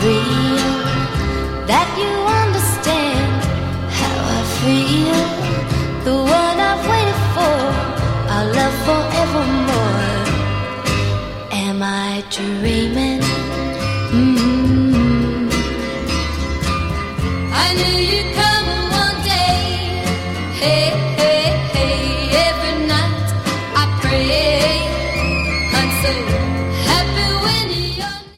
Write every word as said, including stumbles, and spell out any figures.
real? That you understand how I feel? The one I've waited for, our love forevermore. Am I dreaming?